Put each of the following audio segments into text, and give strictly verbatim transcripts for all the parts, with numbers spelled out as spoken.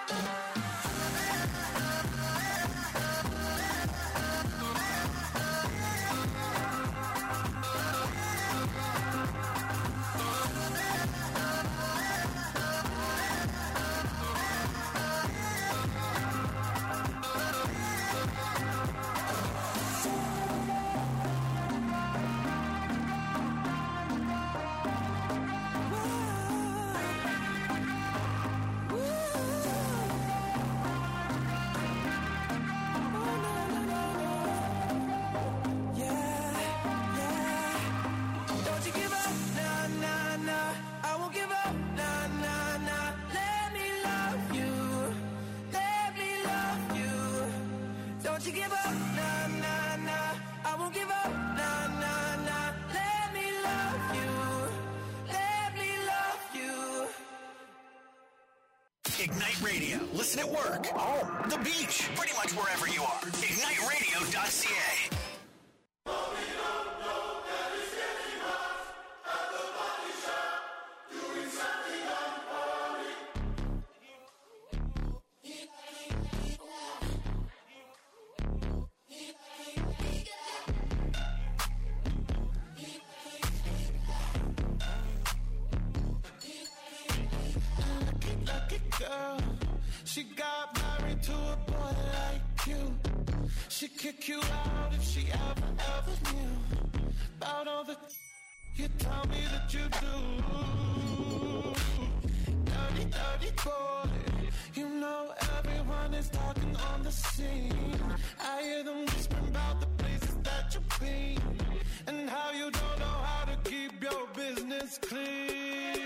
Ignite Radio. Listen at work, home, the beach, pretty much wherever you are. ignite radio dot c a. She got married to a boy like you. She'd kick you out if she ever, ever knew about all the you tell me that you do. Dirty, dirty boy. You know everyone is talking on the scene. I hear them whispering about the places that you've been and how you don't know how to keep your business clean.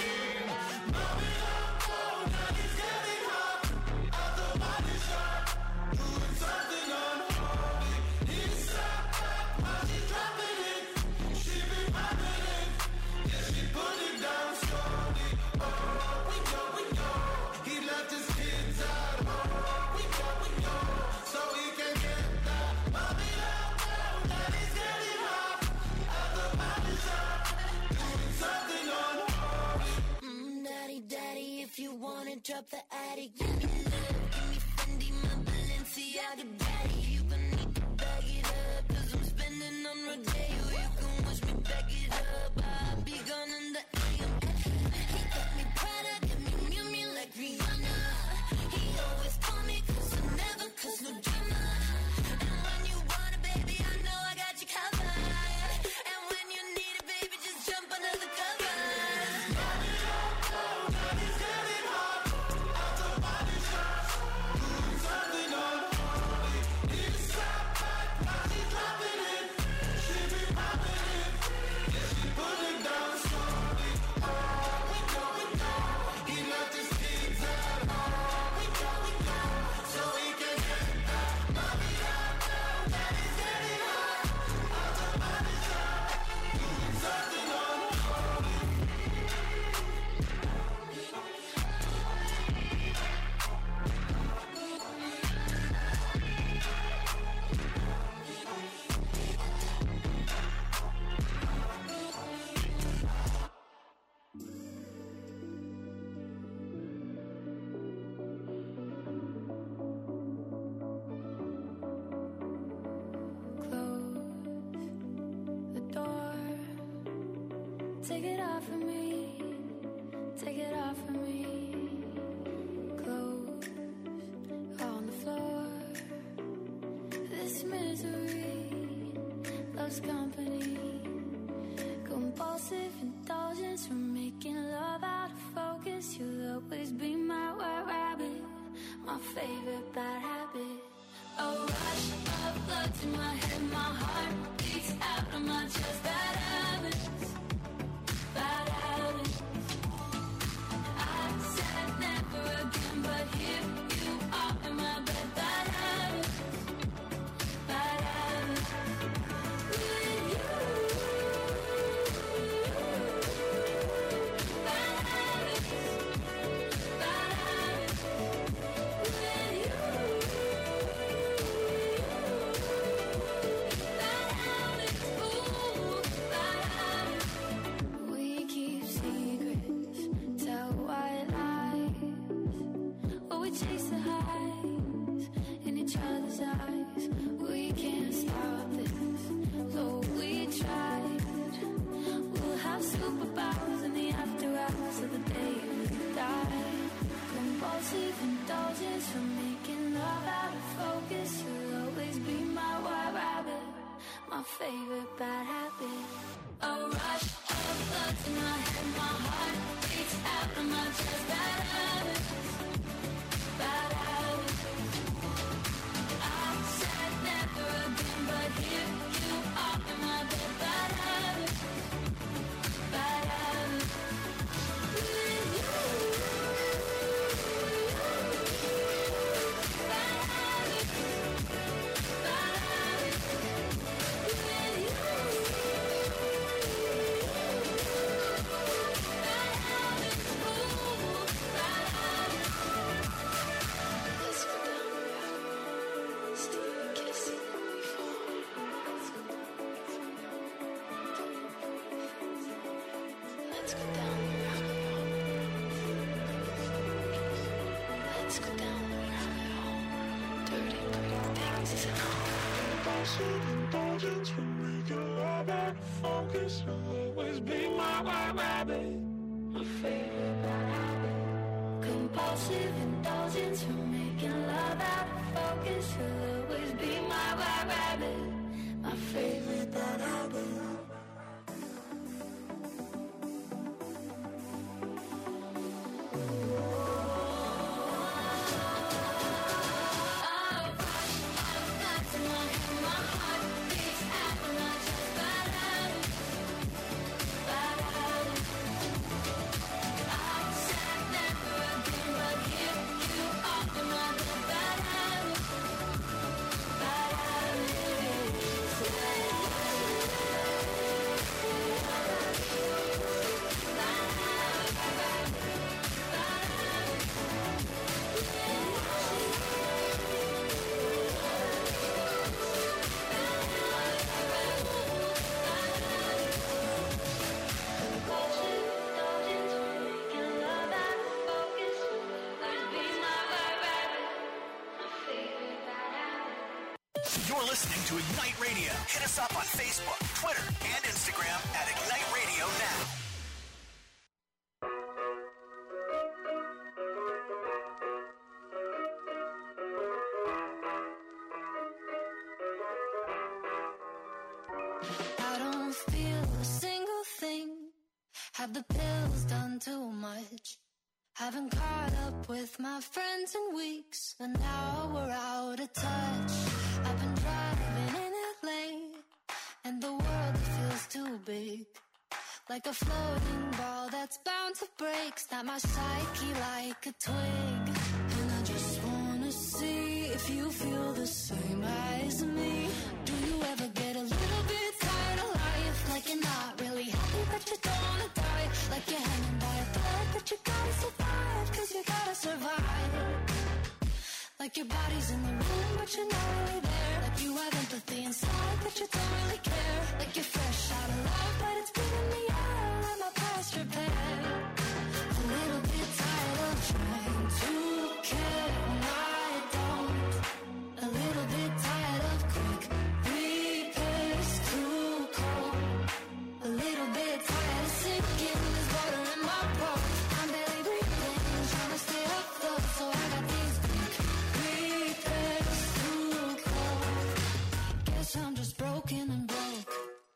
Drop the attic, give me love, give me Fendi, my Balenciaga daddy. You gon' need to bag it up, cause I'm spending on Rodeo. You can watch me back it up, I'll be gone in the A M. He got me Prada, got me Miu Miu like Rihanna. He always told me cause I never cause no drama. And when you want it, baby, I know I got you covered. And when you need it, baby, just jump under the covers. Take it off of me, take it off of me. Clothes on the floor. This misery loves company. Compulsive indulgence from making love out of focus. You'll always be my white rabbit, my favorite bad habit. A rush of blood to my head, my heart beats out of my chest. Bad habits. Bad habits. I said never again, but here you are in my bed. Bad habits. Bad habits. With you. Bad habits. Bad habits. With you. Bad habits. Ooh. we chase the highs in each other's eyes. We can't stop this, though we tried. We'll have superpowers in the after hours of the day we die. Compulsive indulgence from making love out of focus. You'll always be my white rabbit, my favorite bad habit. A rush of blood to my head, my heart beats out of my chest. Bad habits, bad habits. I said never again, but here you are in my bed. Bad habits, bad habits. With you, bad habits, bad habits. With you. Indulgence from making love out of focus. You'll always be my white rabbit, my favorite bad habit. Compulsive indulgence from making love out of focus. You'll always be my white rabbit, my favorite bad habit. You're listening to Ignite Radio. Hit us up on Facebook, Twitter, and Instagram at Ignite Radio Now. I don't feel a single thing. Have the pills done too much? Haven't caught up with my friends in weeks, and now we're out of touch. I've been driving in L A, and the world feels too big. Like a floating ball that's bound to break. Snap my psyche like a twig. And I just wanna see if you feel the same as me. Do you ever get a little bit tired of life? Like you're not really happy but you don't wanna die. Like you're hanging by a thread but you gotta survive, cause you gotta survive. Like your body's in the room but you're not really there. Like you have empathy inside but you don't really care. Like you're fresh out of love but it's giving me all of my past repair. A little bit tired of trying to care when I don't. A little bit tired of quick repairs, too cold. A little bit tired of sinking, there's water in my boat. I'm barely breathing, trying to stay afloat, so I got these quick repairs, too cold. Guess I'm just broken and broke.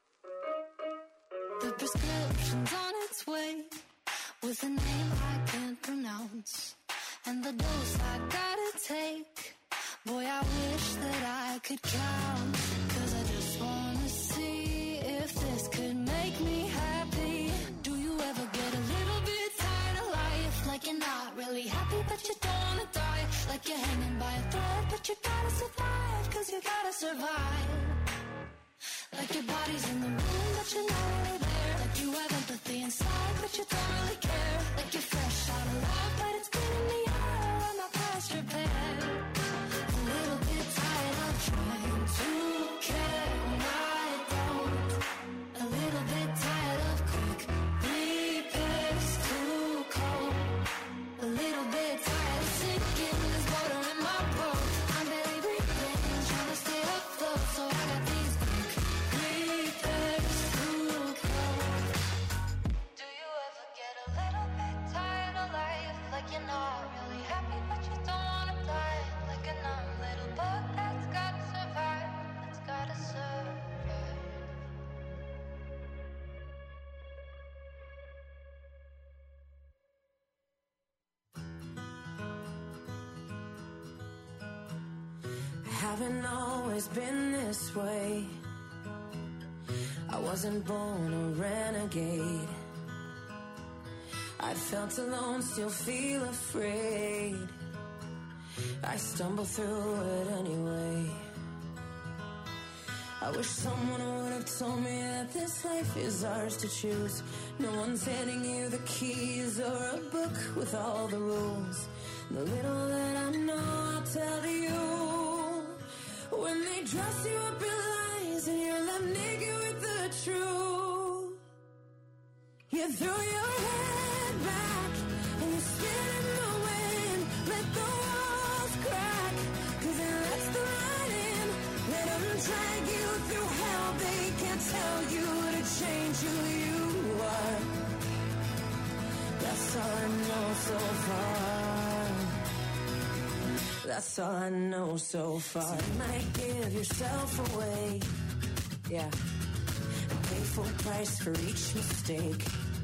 The prescription's on its way, with a name I can't pronounce, and the dose I gotta take. Boy, I wish that I could count, cause I just wanna see if this could make me happy. Do you ever get a little bit tired of life? Like you're not really happy but you don't wanna die. Like you're hanging by a thread but you gotta survive, cause you gotta survive. Like your body's in the room but you're not really there. Like you have empathy inside but you don't really care. Like you're fresh out of love but it's getting me all of my past repair. A little bit tired of trying to care when I don't. A little bit tired of quick repairs, too cold. A little bit tired of sinking. haven't always been this way. I wasn't born a renegade. I felt alone, still feel afraid. I stumble through it anyway. I wish someone would have told me that this life is ours to choose. No one's handing you the keys or a book with all the rules. The little that I know I'll tell you. When they dress you up in lies and you're left naked with the truth, you throw your head back and you spin in the wind. Let the walls crack, cause it lets the light in. Let them drag you through hell. They can't tell you to change who you are. That's all I know so far. That's all I know so far. So you might give yourself away, yeah, and pay full price for each mistake.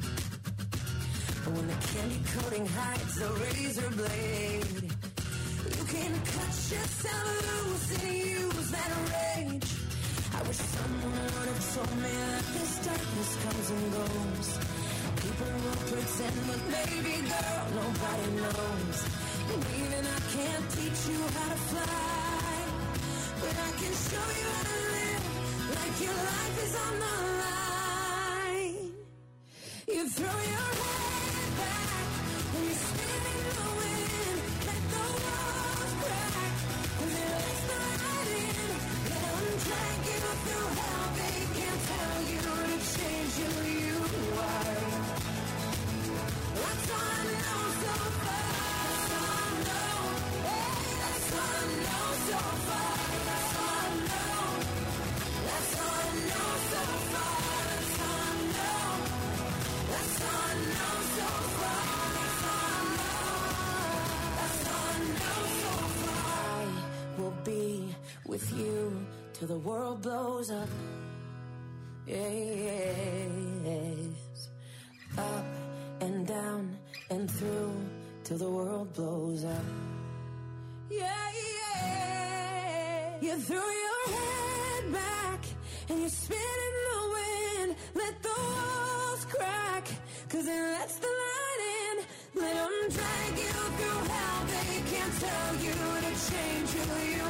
But when the candy coating hides the razor blade, you can cut yourself loose and use that rage. I wish someone would have told me that this darkness comes and goes. People will pretend, but baby girl, nobody knows. And even I can't teach you how to fly, but I can show you how to live like your life is on the line. You throw your head back and you spin in the wind. Let the walls crack, cause it lets the light in. Let them drag you through hell. They can't tell you to change who you are. That's all I know so far. That's all I know. Hey, that's all I know so far. That's all I know. That's all I know so far. That's all I know. That's all I know so far. That's all I know. That's all I know so far. I will be with you till the world blows up. Yes. Up and down and through till the world blows up. Yeah, yeah. You throw your head back and you spin in the wind. Let the walls crack, cause it lets the light in. Let them drag you through hell. They can't tell you to change who you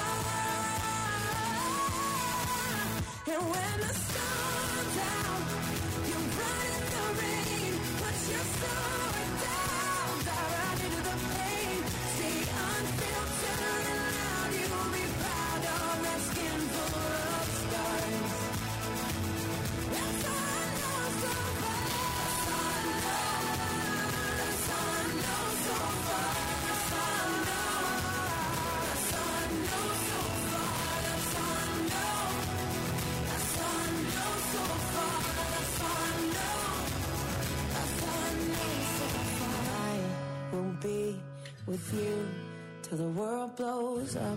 are. And when the storm's out, you run in the rain. Put your sword down, dive right into the pain. Stay unfiltered and loud. You'll be proud of that skin full of scars. That's all I know so far. That's all I know. That's all I know so far. That's all I know. That's all I know so far. That's all I know. That's all I know so far. That's all I know. That's all I know so far. I will be with you till the world blows up.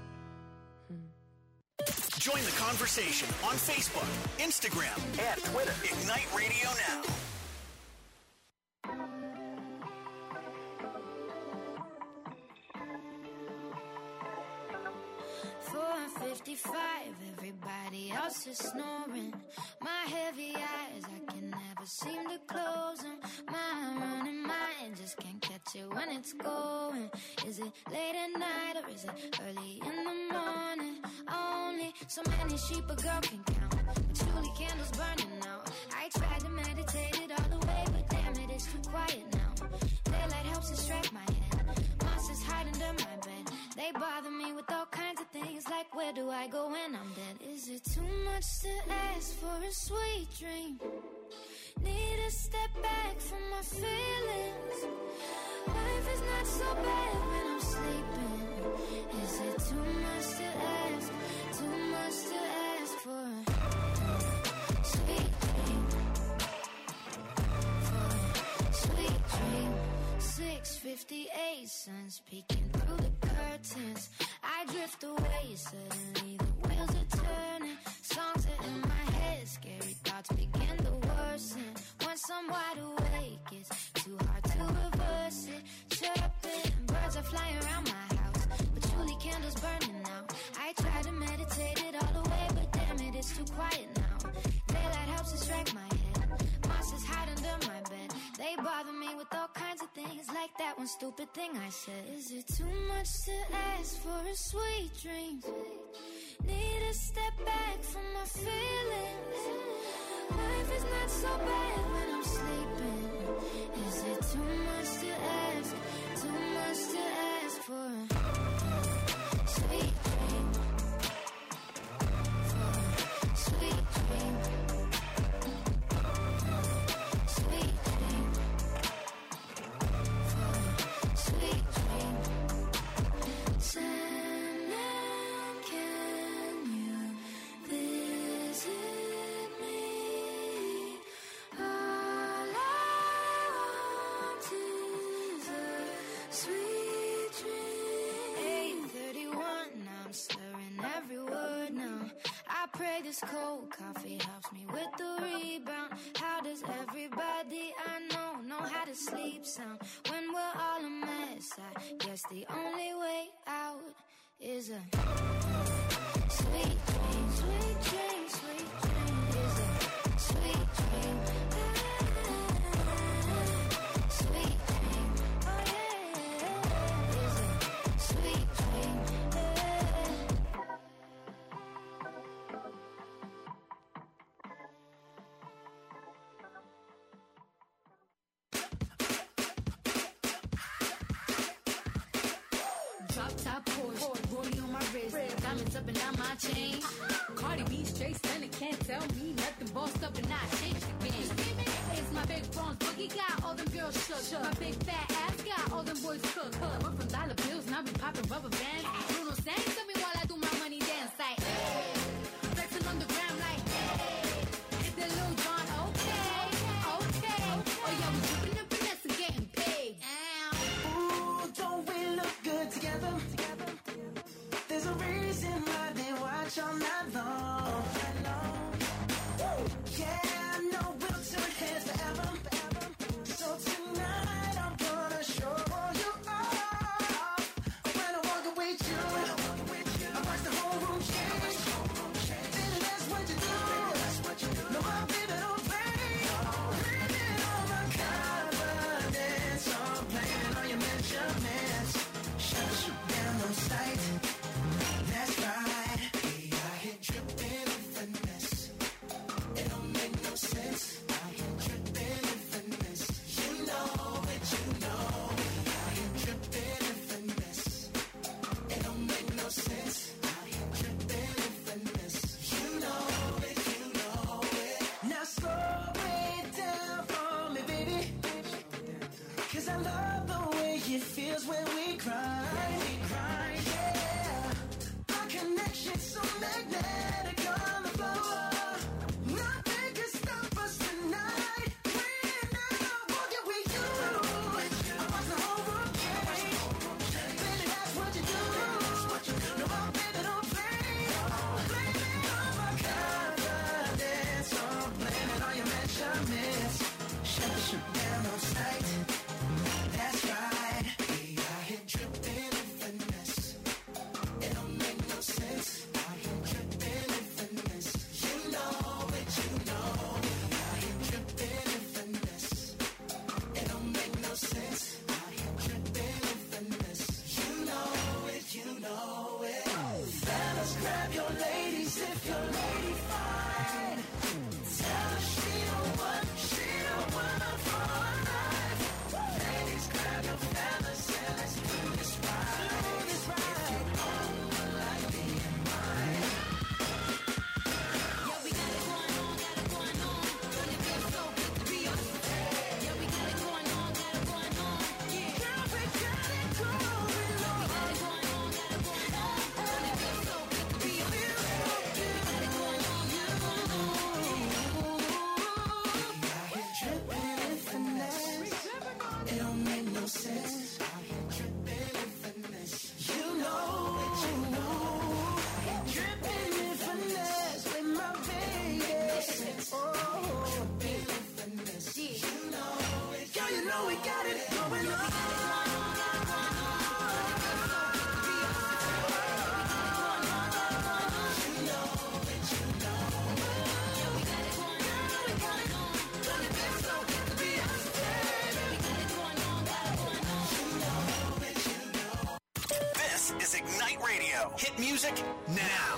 Join the conversation on Facebook, Instagram, and Twitter. Ignite Radio Now. four fifty-five, everybody else is snoring. My heavy eyes, I can never seem to close them. My running mind just can't catch it when it's going. Is it late at night or is it early in the morning? Only so many sheep a girl can count, but truly candles burning out. I tried to meditate it all the way, but damn it, it's too quiet now. Daylight helps distract my head. Monsters hide under my bed. They bother me with all kinds of things, like where do I go when I'm dead? Is it too much to ask for a sweet dream? Need to step back from my feelings. Life is not so bad when I'm sleeping. Is it too much to ask? Too much to ask for a sweet dream? For a sweet dream. six fifty-eight, sun's peeking through the curtains. I drift away, suddenly the wheels are turning. Songs are in my head, scary thoughts begin to worsen. Once I'm wide awake, it's too hard to reverse it. Chirping, birds are flying around my house, but truly candles burning out. One stupid thing I said. Is it too much to ask for a sweet dream? Need a step back from my feelings. Life is not so bad when I'm sleeping. Is it too much to ask? Too much to ask for a sweet dream? For a sweet dream. Sweet dream. For a sweet dream. Sandman, can you visit me? All I want is a sweet dream. eight thirty-one, now I'm slurring every word now. I pray this cold coffee helps me with the rebound. How does everybody I know know how to sleep sound? When we're all a mess, I guess the only way out is a sweet dream, sweet dream, sweet dream. Is a sweet dream. Sweet dream. Oh yeah. Is a sweet dream. Drop top Porsche, rollie on my wrist, diamonds up and down my chain. Cardi B straight stunning, can't tell me nothing. Bossed up and I changed the game. It's my big bronze boogie, got all them girls shook. My big fat ass got all them boys cooked. We're from dollar bills, now we popping rubber bands. Bruno sang to me while I do my money dance like, hey. Flexing on the gram like, hey. It's the Lil Jon, okay, okay. Oh yeah, we dripping and finesse and getting paid. Ow. Ooh, don't we look good together? There's a reason why they watch all night long. Yeah, I know we'll turn heads forever. So tonight I'm gonna show you off. When I walk away with you, I watch the whole room change. Baby, that's what you do. No, I'll be the don't play. Bringing all my confidence. I'm playing all your measurements. Shut you down on sight. That's right. We are here dripping in finesse. It don't make no sense. I am dripping in finesse. You know it, you know. I am dripping in finesse. It don't make no sense. I am dripping in finesse. You know it, you know it. Now slow it down for me, baby. Cause I love the way it feels when we grind. We grind, yeah. Our connection so magnetic on the floor. Nothing can stop us tonight. When I walk it with you, I watch the whole room change. Baby, that's what you do. No, my baby don't play. Blaming all my confidence. I'm blaming all your measurements. Shut you down on sight. That's right. We are here dripping in finesse. It don't make no sense. I am dripping in finesse. You know it, you know. I am dripping in finesse. It don't make no sense. I am dripping in finesse. You know it, you know it. Fellas, grab your ladies if your lady fine. Tell her she don't want, she don't want her for her life. Ladies, grab your fellas and let's do this right. Do this right. If you own one like me and mine. Yeah, we got it going on, got it going on. And it feels so good to be us. Yeah, we got it going on, got it going on. Yeah. Girl, we got it going on. We got it going on, got it going on. And it feels so good to be us. Yeah, we got it Ignite Radio. Hit music now.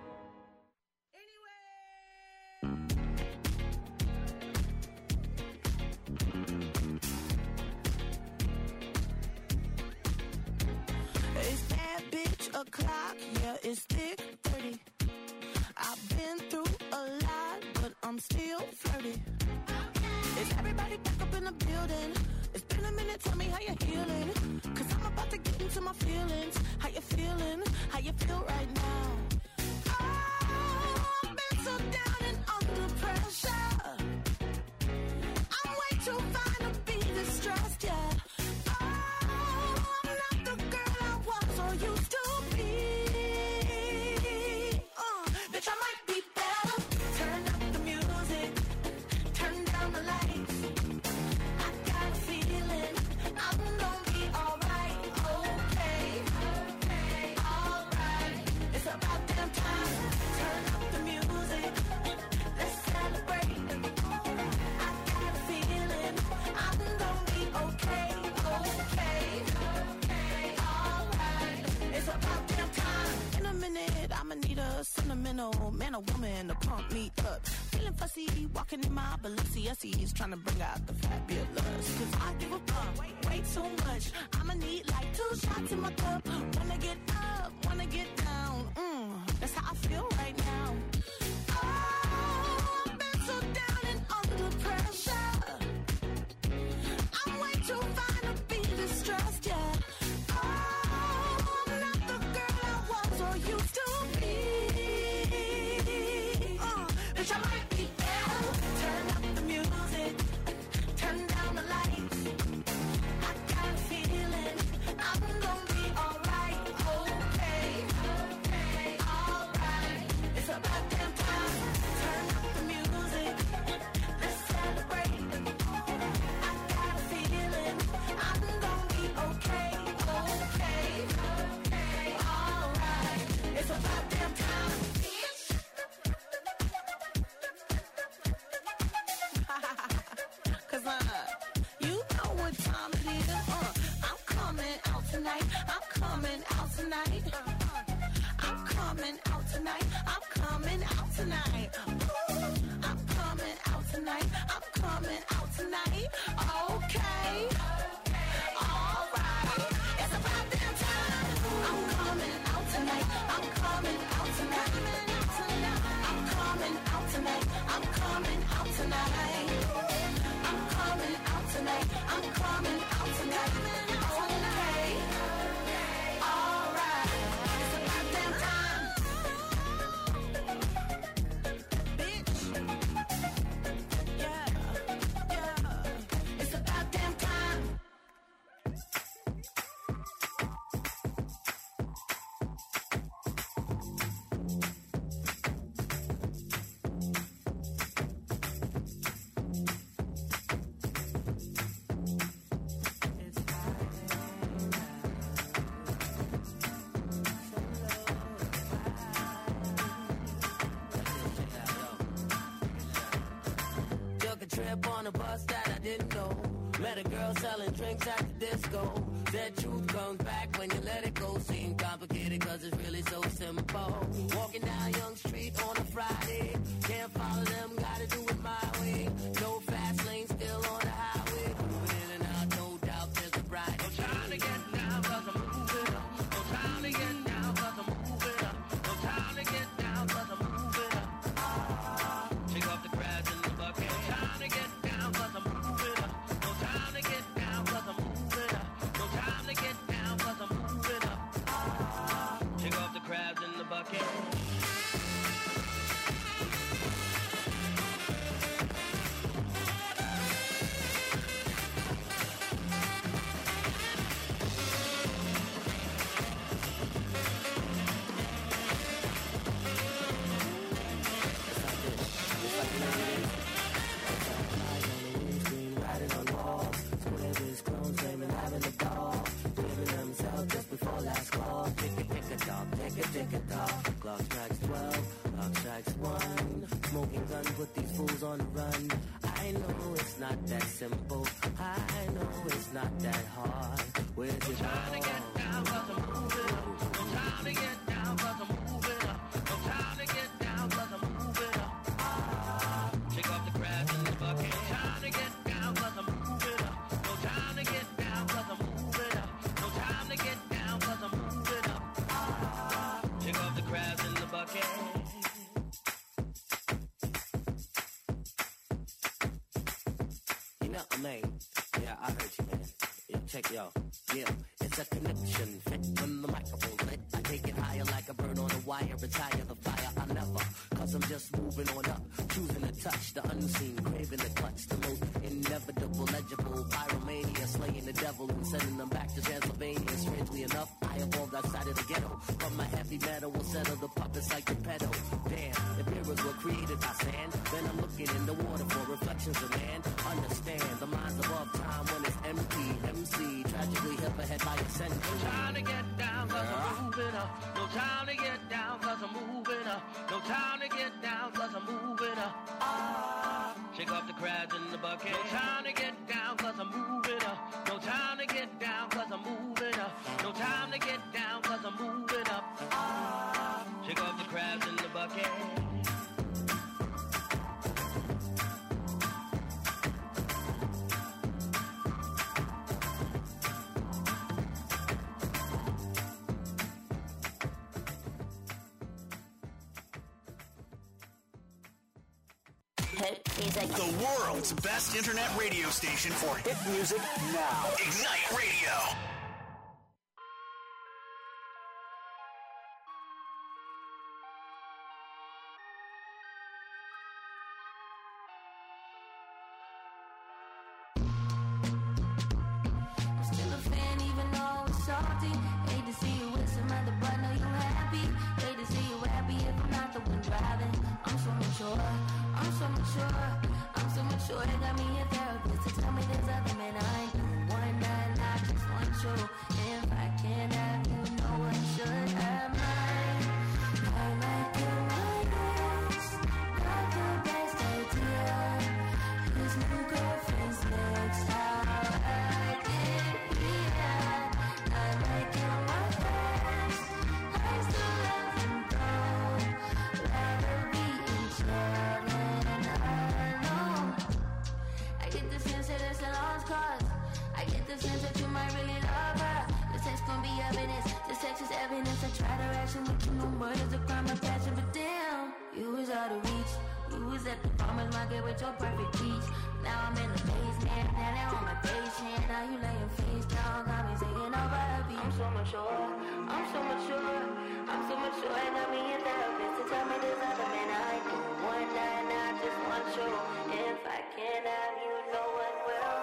It's that bitch o'clock, yeah, it's thick thirty. I've been through a lot, but I'm still flirty. Is everybody back up in the building? It's been a minute, tell me how you're healing. Cause I'm about to get into my feelings. How you feeling? How you feel right now? Oh, I've been so down and under pressure. I'm way too fine to be distressed, yeah. Sentimental man or woman to pump me up. Feeling fussy, walking in my Balenciennes, trying to bring out the fabulous. Cause I give a fuck, way, way too much. I'ma need like two shots in my cup. Wanna get up, wanna get down. Mm, that's how I feel right now. Oh, I've been so down and under pressure. I'm way too fine to be distressed, yeah. Trip on a bus that I didn't know. Met a girl selling drinks at the disco. That truth comes back when you let it go. Seems complicated cause it's really so simple. Walking down Young Street on a Friday. Can't follow them, gotta do it my way. No fast lane, still on the highway. Moving in and out, no doubt there's a bright. No time to get down cause I'm moving up. No time to get down cause I'm moving up. No time to get down cause I'm moving up. Ah, shake off the crabs in the bucket. No time to get down cause I'm moving up. No time to get down cause I'm moving up. No time to get down cause I'm moving up. Ah, shake off the crabs in the bucket. Clock strikes twelve, clock strikes one. Smoking gun, put these fools on the run. I know it's not that simple. I know it's not that hard. Where's it all? Trying to get down, cause I'm moving up. I'm trying something, man. Yeah, I heard you, man. Yeah, check yo. Yeah, it's a connection. Fit when the microphone's lit. I take it higher like a bird on a wire. Retire the fire, I never. Cause I'm just moving on up. Choosing to touch the unseen. Craving the clutch. The most inevitable, legible. Pyromania. Slaying the devil and sending them back to Transylvania. Strangely enough, I evolved outside of the ghetto. From my heavy metal will settle the puppets like the pedal. Damn, if mirrors were created by sand, then I'm looking in the water for reflections of man. Understand, the mind's above time when it's empty. M C, tragically hip ahead by a century. No time to get down cause I'm moving up. No time to get down cause I'm moving up. No time to get down cause I'm moving up. Ah, shake off the crabs in the bucket. No time to get down cause I'm moving up. No time to get down cause I'm moving up. No time to get down cause I'm moving up. Ah, shake off the crabs in the bucket. The world's best internet radio station for hit music now. Ignite Radio. I'm still a fan even though it's salty. Hate to see you with some other, but know you happy. Hate to see you happy if I'm not the one driving. I'm so mature. I'm so mature, I'm so mature, they got me a therapist to tell me there's other men I do. One night, not just one show. If I can't have you, no one should have mine. I like your eyes, not the best idea. His new girlfriend's next, how I get here. I like your eyes, I still love him though. Rather be in trouble. I get the sense that you might really love her. The sex gon' be evidence. The sex is evidence. I try to ration with you. No murder's a crime of passion, but damn, you was out of reach. You was at the farmer's market with your perfect peach. Now I'm in the basement. Now they're on my patient. Now you laying face down. Got me taking over the beat. I'm so mature. I'm so mature. I'm so mature. And got me a therapist to tell me there's other men I do. One night, not just one show. If I can't have you, no one will.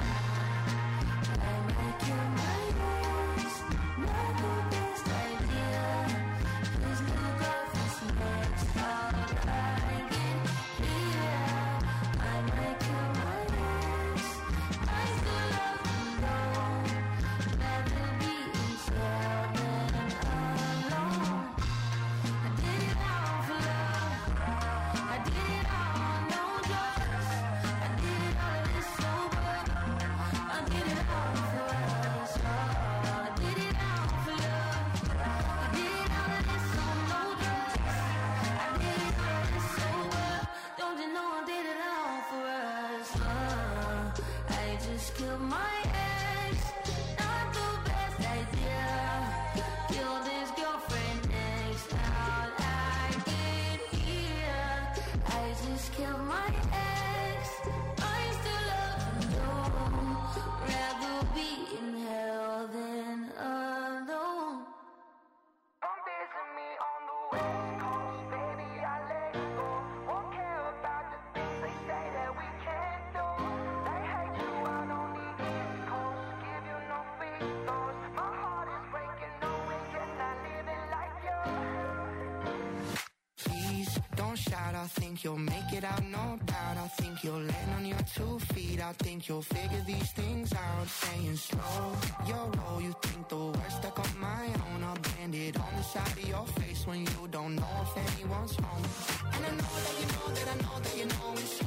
I think you'll make it out, no doubt. I think you'll land on your two feet. I think you'll figure these things out. Staying slow, your role. You think the worst stuck on my own. I'll bend it on the side of your face when you don't know if anyone's home. And I know that you know that I know that you know it's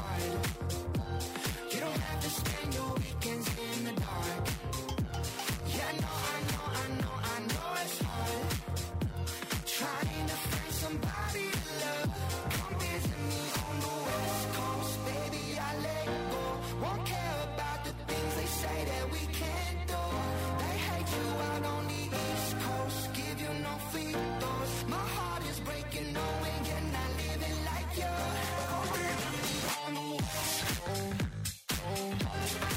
hard. You don't have to spend your weekends in the dark. Yeah, I know, I know, I know, I know it's hard. Trying to find somebody to love. Come visit me on the West Coast, baby, I let go. Won't care about the things they say that we can't do. They hate you out on the East Coast, give you no free throws. My heart is breaking, knowing you're not living like you. Come visit me on the West Coast.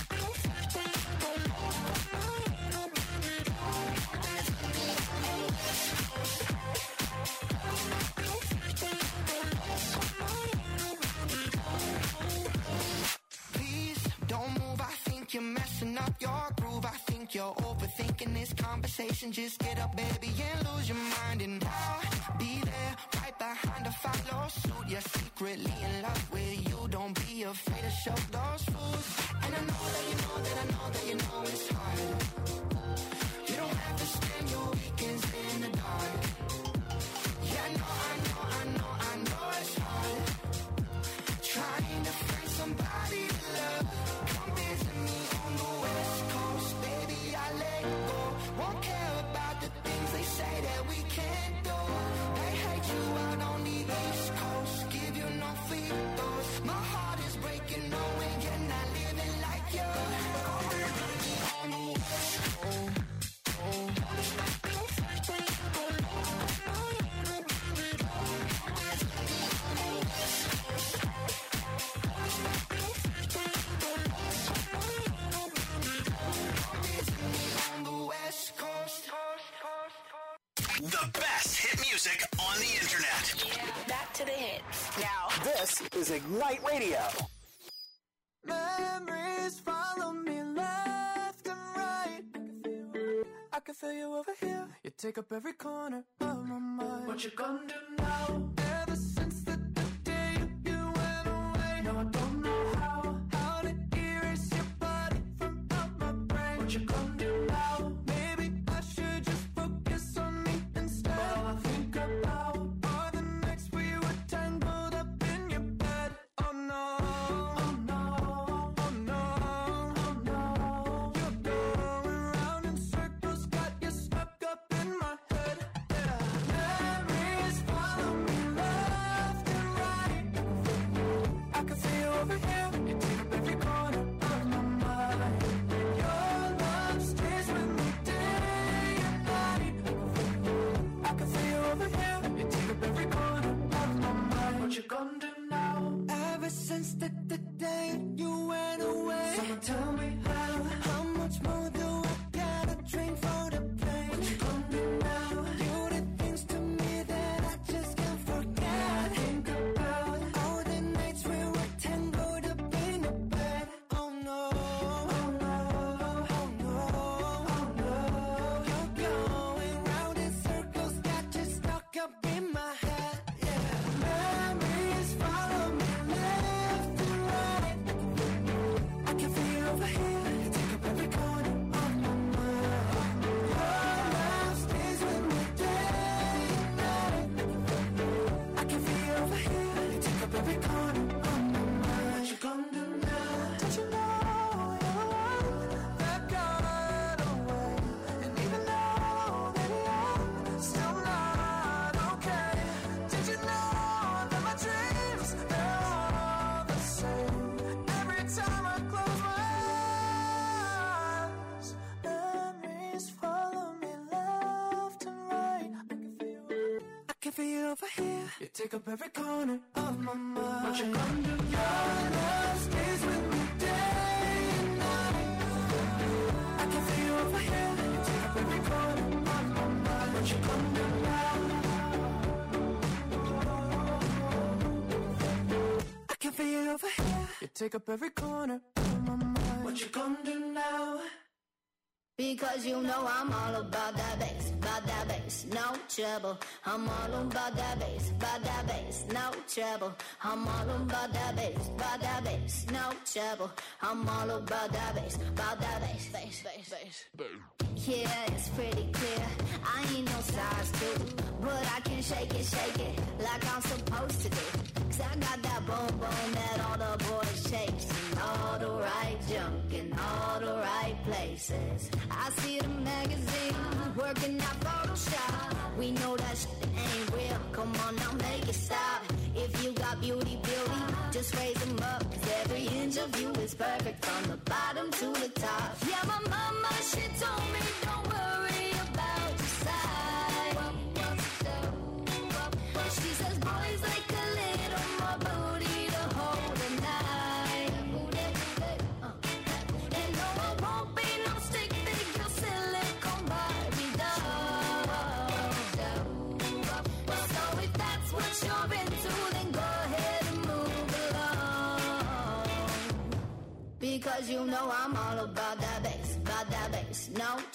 up your groove. I think you're overthinking this conversation. Just get up, baby, and lose your mind. And I'll be there right behind a follow suit. You're secretly in love with you. Don't be afraid to show those rules. And I know that you know that I know that you know it's hard. You don't have to spend your weekends in the dark. Yeah, I know, I know, I know, I know it's hard. Trying to find somebody to love. Come visit me on the West Coast, baby, I let go. Won't care about the things they say that we can't do. They hate you out on the East Coast, give you no free throws. My heart is breaking knowing you're not living like you. Come visit me on the West Coast. The best hit music on the internet. Yeah. Back to the hits. Now, this is Ignite Radio. Memories follow me left and right. I can feel you over here. You take up every corner of my mind. What you gonna do now? Ever since the, the day you went away. No, I don't know how. How to erase your body from out my brain. What you gonna do now? Maybe I should just focus on me instead. All I think about are the nights we were tangled up in your bed. Oh no. Oh no. Oh no. Oh no. You're going round in circles, got you stuck up in my head. Yeah. Memories follow me left and right. I can see you over here. You take up every corner of my mind. Your love stays with me day and night. I can see you over here. You take up every corner of my mind. What you gonna do now? Ever since the, the day you went away. Someone tell me how. How much more do I gotta drink for the pain? What you gonna do now? You did things to me that I just can't forget. I think about all the nights we were tangled up in the bed. Oh no. Oh no. Oh no. Oh no. You're going round in circles, got you stuck up in my head. Yeah. Memories follow me left and right. I can feel you over here. You take up every corner of my mind. Your love stays with me day and night. I can feel you over here. You take up every corner of my mind. What you gonna do now? Did you know your love that got away? And even though that you're still not okay, did you know that my dreams, they're all the same? Every time I close my eyes, memories follow me left and right. I can feel you over here. You take up every corner of my mind. What you gonna do? Your love stays with me day and night. I can feel you over here. You take up every corner of my mind. What you gonna do now? I can feel you over here. You take up every corner of my mind. What you gonna do now? Because you know I'm all about that bass, about that bass, no trouble. I'm all about that bass, about that bass, no trouble. I'm all about that bass, about that bass, no trouble. I'm all about that bass, about that bass, bass, bass, bass. Yeah, it's pretty clear. I ain't no size two, but I can shake it, shake it like I'm supposed to do. Cause I got that boom boom that all the boys chase, and all the right junk in all the right places. I see the magazine working out Photoshop. We know that shit ain't real. Come on now, make it stop. If you got beauty, beauty, just raise them up. Cause every inch of you is perfect from the bottom to the top. Yeah, my mama, she told me don't worry about your size. She says boys like a little more booty to hold a night. And no, I won't be no stick figure silicone Barbie doll. So if that's what you're into, then go ahead and move along. Because you know I'm all about that bass,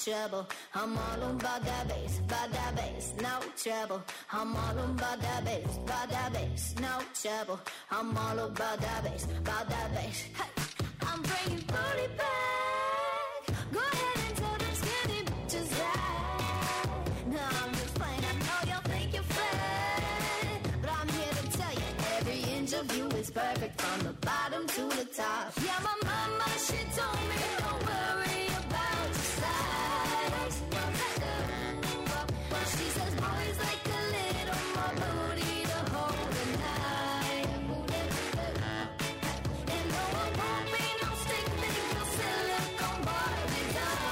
trouble. I'm all about that bass, about that bass, no trouble. I'm all about that bass, about that bass, no trouble. I'm all about that bass, about that bass. Hey, I'm bringing booty back. Go ahead and tell them skinny bitches that. No, I'm just playing. I know y'all think you're fat, but I'm here to tell you every inch of you is perfect from the bottom to the top. Yeah, my mama, she told me don't worry about your size. She says boys like a little more booty to hold the night. And no, I won't be no stick figure silicone Barbies.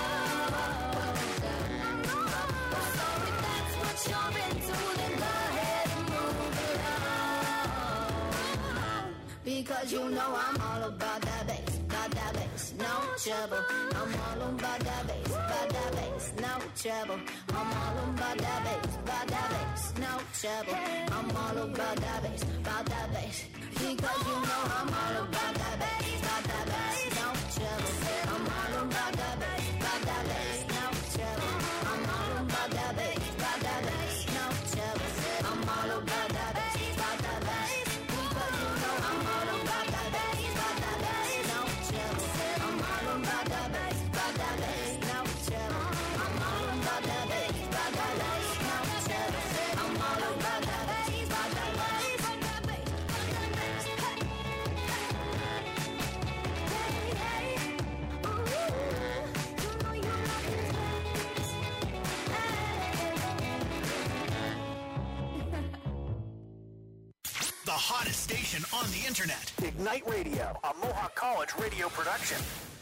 So if that's what you're into, then go ahead and move along. Because you know I'm all about that bass, about that bass, no trouble. I'm all about that bass, about that bass, no trouble. I'm all about that bass, about that bass, no trouble. I'm all about that bass, about that bass. Because you know I'm all about that bass, about that bass, no trouble. I'm all about that bass, about that bass, no trouble. I'm all about that bass, about that bass, no trouble. I'm all about that bass, about that bass. Because you know I'm all about that bass, about that bass, no trouble. I'm all about that bass, about that bass, no trouble. I'm all about that bass, about that bass, no trouble. I'm all about that bass, about that bass, about that bass, about that bass. Hey, hey, ooh, you know you like it. The hottest station on the internet. Ignite Radio, a Mohawk College radio production.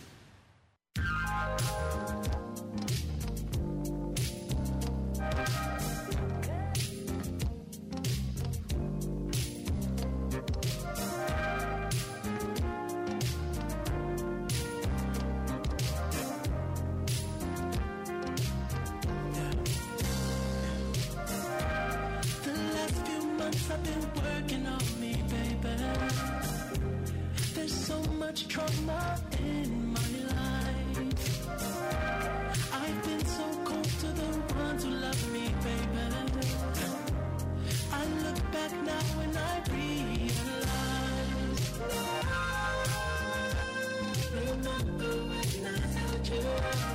The last few months I've been working on me, baby. There's so much trauma in my life. I've been so cold to the ones who love me, baby. I look back now and I realize. Remember when I held you?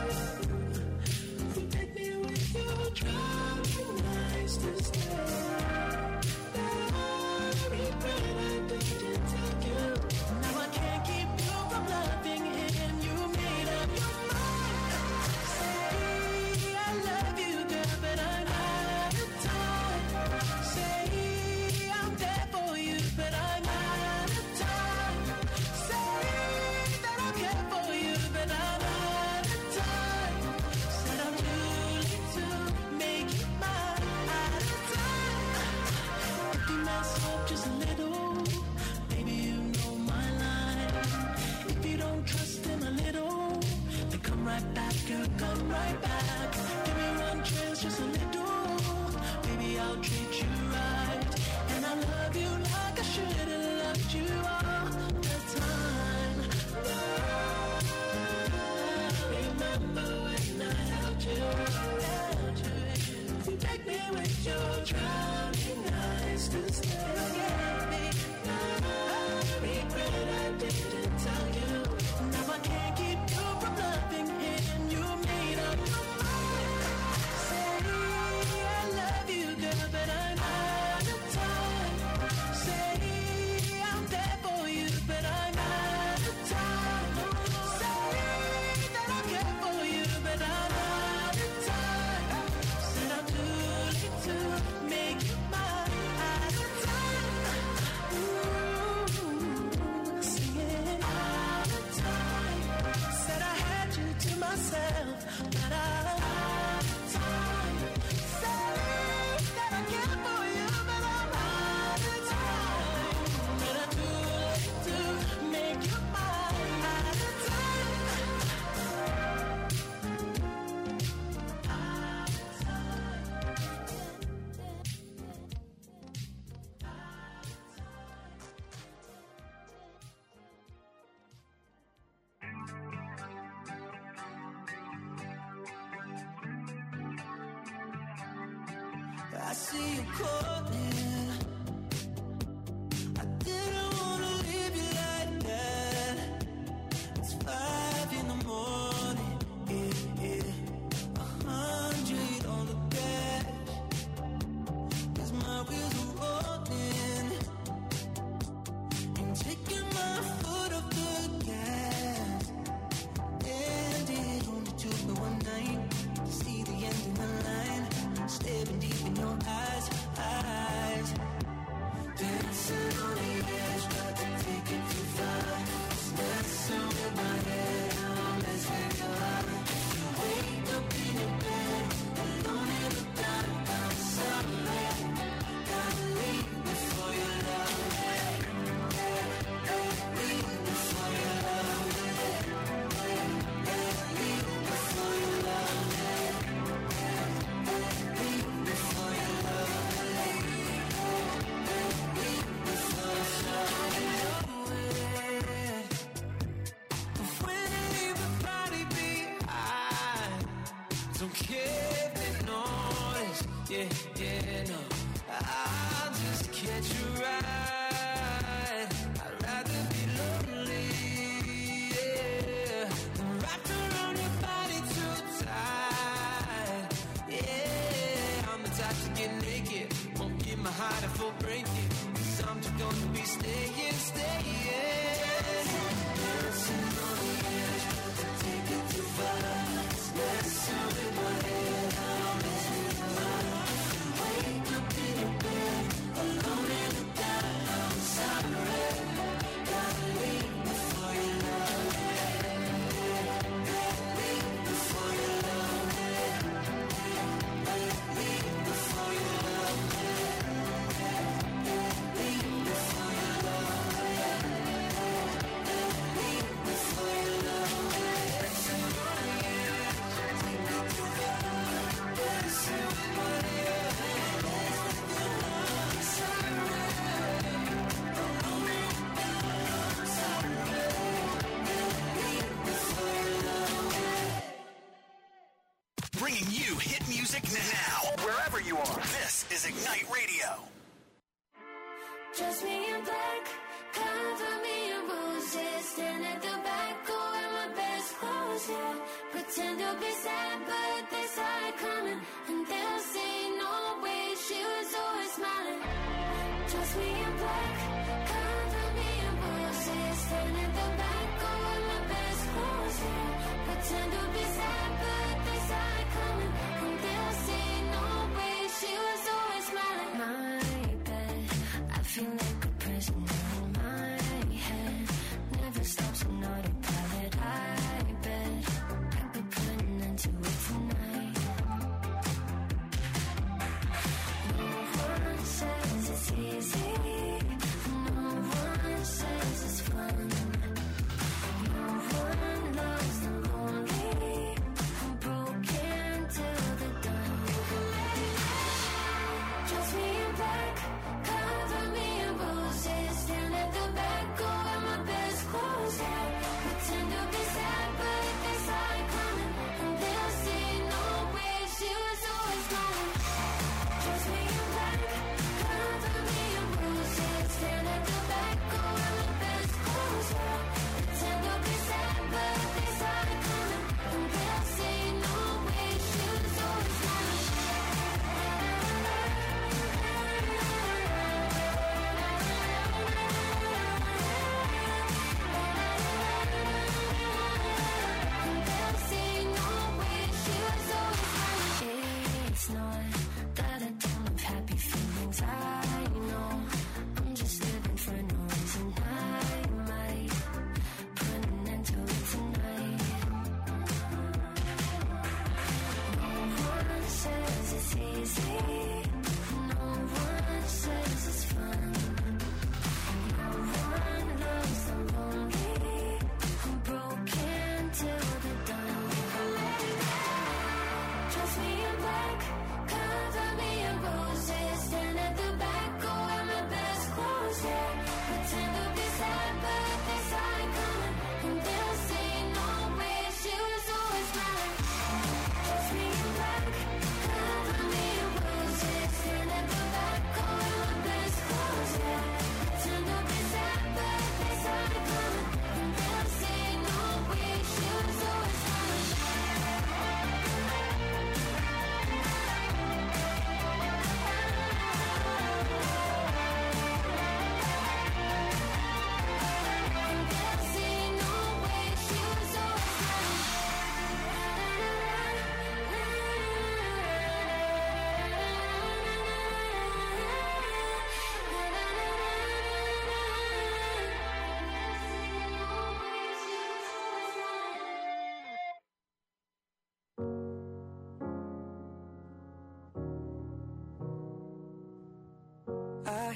You take me with you, drowning nights to stay. Now I can't keep you from loving him. You made up your mind. Say I love you, girl, but I'm out of time. Say I'm there for you, but I'm out of time. Say that I care for you, but I'm out of time. Said I'm too late to make you mine. Out of time. If you mess up just a little, baby, you know my line. If you don't trust him a little, then come right back, girl, come right back. Give me one chance, just a little, baby, I'll treat you right. And I love you like I should have loved you all the time. Remember when I held you? Held you. You take me with your drowning eyes to stay. Regret I didn't tell you. Now I can't keep you from loving him. You made up your mind. Say I love you, girl, but I'm out of time. Say I'm there for you, but I'm out of time. Say that I care for you, but I'm out of time. Said I'm too late to make I see you calling. I didn't wanna leave you like that. It's five in the morning, yeah, yeah. A hundred on the dash, 'cause my wheels are rolling. And taking my foot off the gas. And it only took me one night to see the end of the line. Staring deep in your eyes, eyes. Dancing on the edge, but to take it too far. It's messing with my head, I'm messing with your heart. You wake up in your bed, alone in the dark, I'm sorry. Gotta leave before you love me. Leave before you love me. Leave before you love me. Leave before you love me. Leave before you love me. When I leave the party behind, don't care if they notice. Yeah, yeah, no. I'll just catch you right. I'd rather be lonely, yeah, than wrapped around your body too tight. Yeah, I'm the type to get naked, won't give my heart a full break it. 'Cause I'm just gonna be staying, staying. Dancing on the edge, but to take it too far. It's messing with my head, I'm messing with your heart. Wake up in your bed, alone in the dark, I'm sorry. Gotta leave before you love me. Leave before you love me. Leave before you love me. Leave before you love me. Leave before you love me. Dancing on the edge, take it too far. Dancing with my head, I'm sorry. Alone in the dark, I'm sorry. Leave before you love me. Bringing you hit music now, wherever you are. This is Ignite Radio. Just me in black, cover me in roses. Stand at the back, go in my best clothes, yeah. Pretend to be sad, but they saw it coming. And they'll say, no way, she was always smiling. Just me in black, cover me in roses. Stand at the back, go in my best clothes, yeah. Pretend to be sad, but they saw it coming. And they'll say, no way, she was always smiling. My bed, I feel like a prisoner in my head. Never stops, I'm not a pilot. I bet I could put an end to it tonight. No one says it's easy. No one says it's fun. No one loves the lonely. I'm broken till the dawn. You can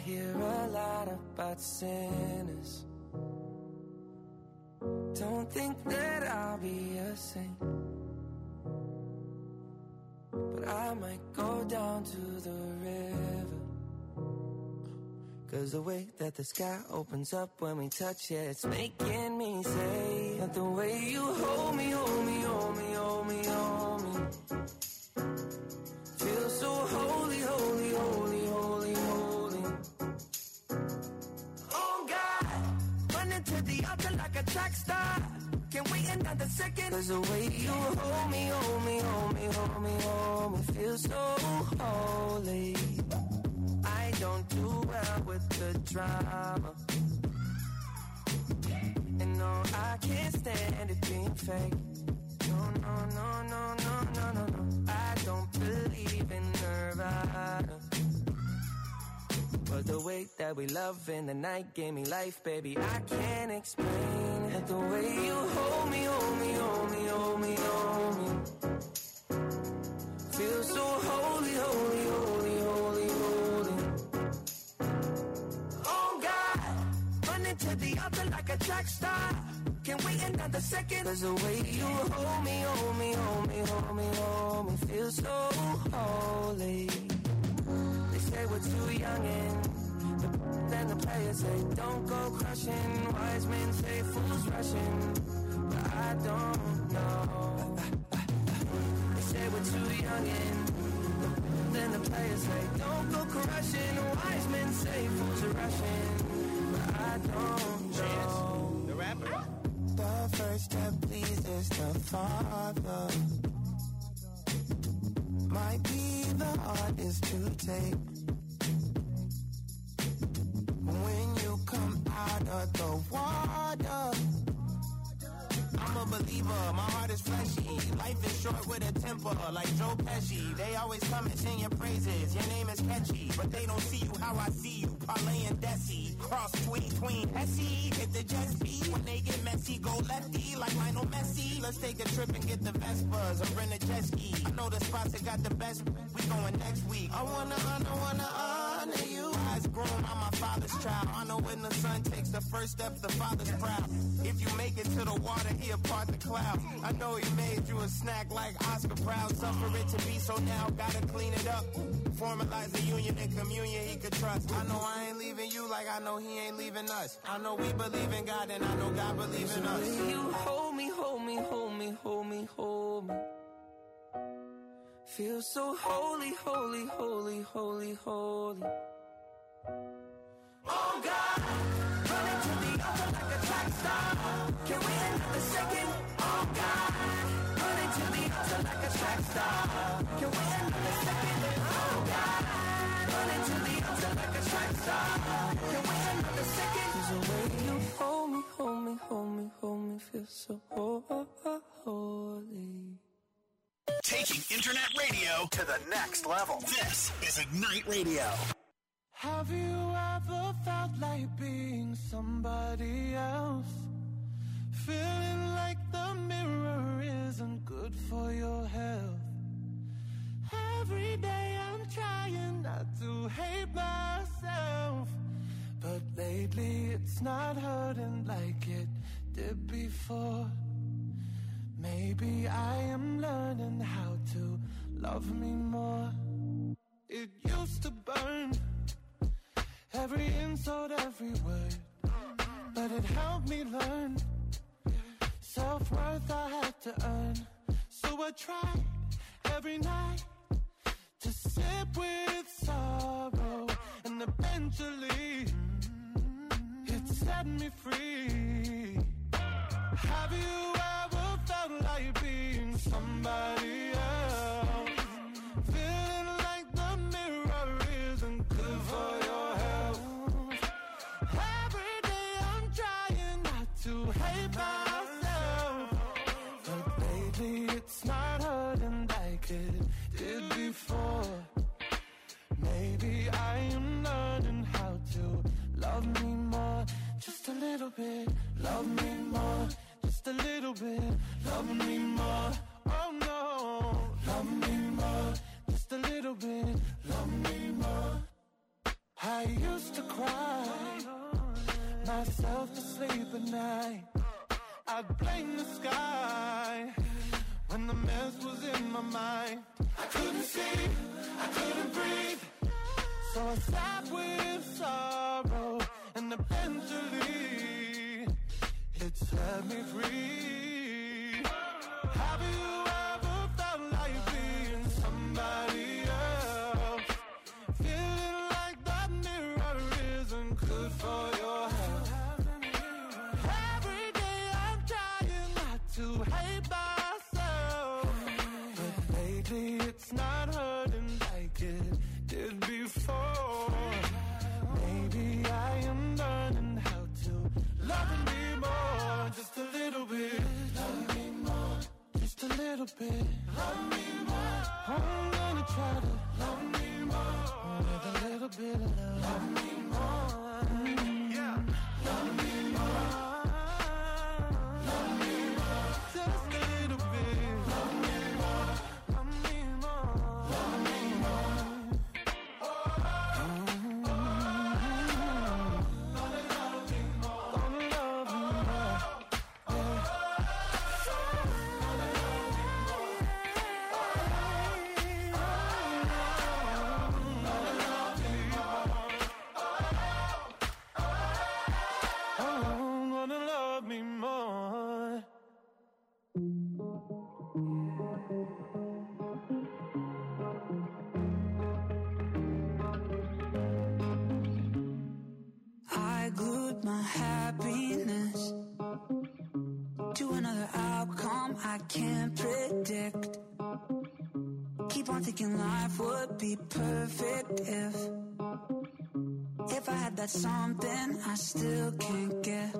hear a lot about sinners. Don't think that I'll be a saint, but I might go down to the river. Cause the way that the sky opens up when we touch it, it's making me say that the way you hold me, hold me, hold me, hold me, hold me, feel so holy, holy, holy, holy, holy. Oh God, running to the altar like a track star. Can't wait another second. Cause the way you hold me, hold me, hold me, hold me, hold me, feel so holy. I don't do well with the drama, and no, I can't stand it being fake. No, no, no, no, no, no, no, no. I don't believe in Nirvana, but the way that we love in the night gave me life, baby. I can't explain it. The way you hold me, hold me, hold me, hold me, hold me, feel so holy, holy, holy, holy, holy. Oh God, running to the altar like a track star. Can't wait another second. Cause the way you hold me, hold me, hold me, hold me, hold me, feel so holy. They say we're too young and then the players say don't go crushing. Wise men say fools rushing, but I don't know. They say we're too young and then the players say don't go crushing. Wise men say fools are rushing, but I don't know. Chance, the rapper. The first step pleases the Father might be the hardest to take. When you come out of the water, I'm a believer, my heart is fleshy. Life is short with a temper, like Joe Pesci. They always come and sing your praises, your name is catchy, but they don't see you how I see you. Parlay and Desi, cross tween, tween, Hesse. Hit the jet speed, when they get messy, go lefty, like Lionel Messi. Let's take a trip and get the Vespas, or rent a jet ski. I know the spots that got the best, we going next week. I wanna honor, wanna honor you. Eyes grown, I'm my father's child. I know when the son takes the first step, the father's proud. If you make it to the water, he'll part the cloud. I know he made you a snack like Oscar Proud. Suffer it to be so now, gotta clean it up. Formalize the union and communion he could trust. I know I ain't leaving you like I know he ain't leaving us. I know we believe in God and I know God believes in us. You hold me, hold me, hold me, hold me, hold me, feel so holy, holy, holy, holy, holy. Oh God, running to the altar like a track star. Can we end up a second? Oh God, running to the altar like a track star. Can we end up a second? Oh God, running to the altar like a track star. Can we end up a second? There's a way you hold me, hold me, hold me, hold me, feel so holy. Taking internet radio to the next level. This is Ignite Radio. Have you ever felt like being somebody else? Feeling like the mirror isn't good for your health. Every day I'm trying not to hate myself, but lately it's not hurting like it did before. Maybe I am learning how to love me more. It used to burn, every insult, every word, but it helped me learn self-worth I had to earn. So I tried every night to sit with sorrow, and eventually it set me free. Have you ever felt like being somebody else? Feeling like the mirror isn't good for your health. Every day I'm trying not to hate myself, but lately it's not hurting like it did before. Maybe I am learning how to love me more, just a little bit. Love me more, just a little bit. Love me more, oh no. Love me more, just a little bit. Love me more. I used to myself to sleep at night. I'd blame the sky when the mess was in my mind. I couldn't see, I couldn't breathe, so I sat with sorrow, and eventually it set me free. Have you ever felt like being somebody else, feeling like that mirror isn't good for your health? Every day I'm trying not to hate myself, but lately it's not hurting like it did before. Maybe I am learning how to love me more, just a little bit. Love me more, just a little bit. Love me more. I'm gonna try to love me more with a little bit of love. Love me more. Mm-hmm. Yeah. Love me more. Love me more. Just a little bit. Love me more. Love me more. Love me more. Oh, mm-hmm. Gonna love me more. Gonna love me more. Yeah. Oh, gonna love me more. I glued my happiness to another outcome I can't predict. Keep on thinking life would be perfect if If I had that something I still can't get.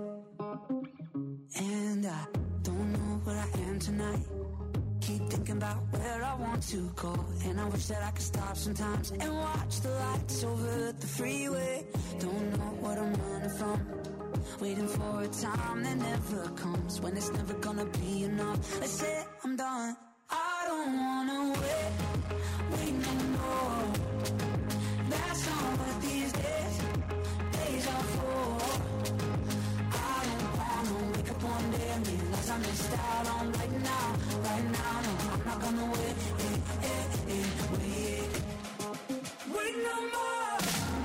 And I don't know where I am tonight. Keep thinking about where I want to go, and I wish that I could stop sometimes and watch the lights over the freeway. Don't know what I'm running from, waiting for a time that never comes, when it's never gonna be enough. I say I'm done. I don't wanna wait, wait no more. That's not what these days, days are for. I don't wanna wake up one day and realize I missed out on right now, right now. No, I'm not gonna wait, eh, eh, eh, wait, wait no more.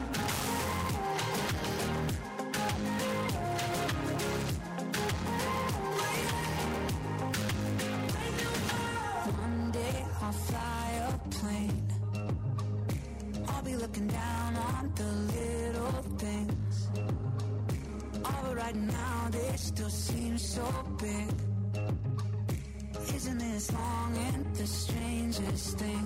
One day I'll fly a plane. I'll be looking down on the little things. All but right now they still seem so big. Isn't this long and the strangest thing?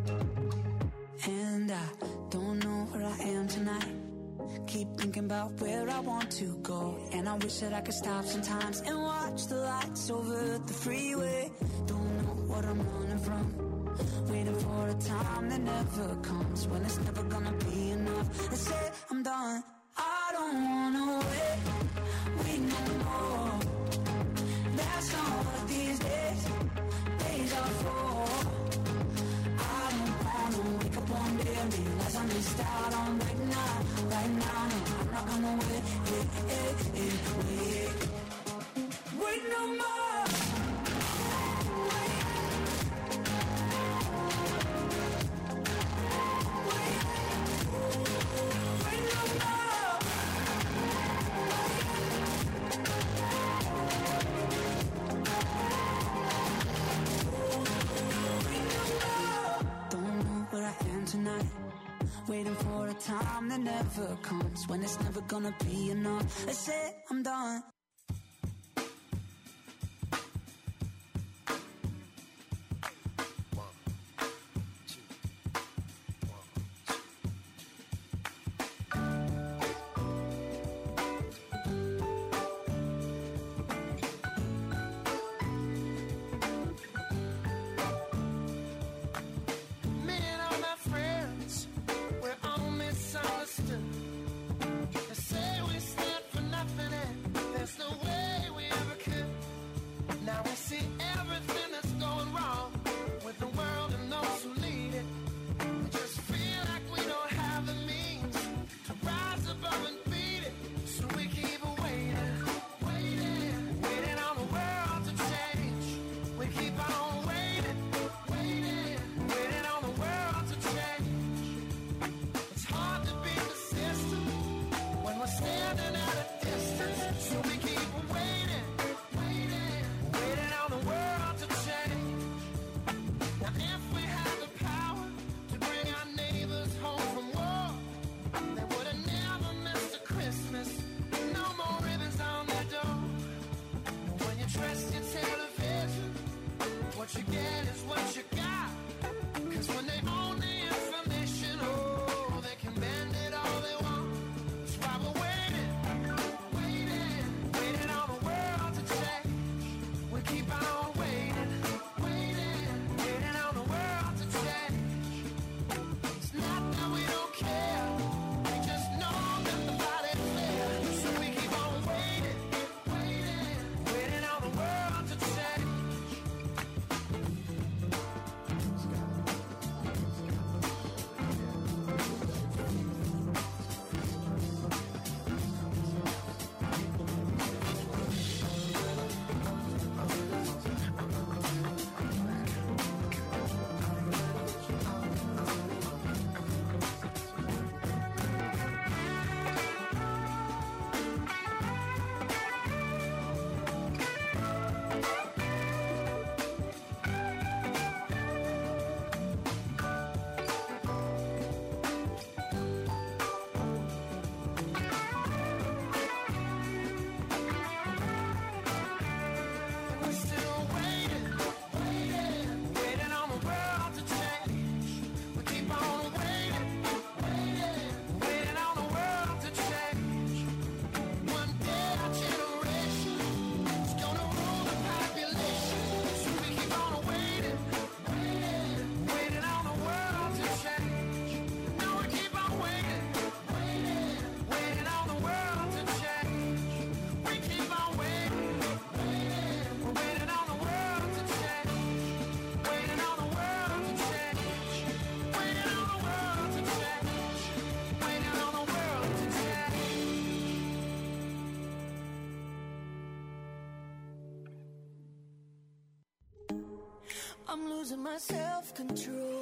And I don't know where I am tonight. Keep thinking about where I want to go, and I wish that I could stop sometimes and watch the lights over the freeway. Don't know what I'm running from, waiting for a time that never comes, when it's never gonna be enough. I say I'm done. I don't wanna wait, wait no more. That's not what these days, days are for. I don't wanna wake up one day and realize I missed out on right now, right now. No, I'm not gonna wait, eh, eh, eh, wait, wait no more. Tonight, waiting for a time that never comes, when it's never gonna be enough. I say I'm done. They say we stand for nothing and there's losing my self-control.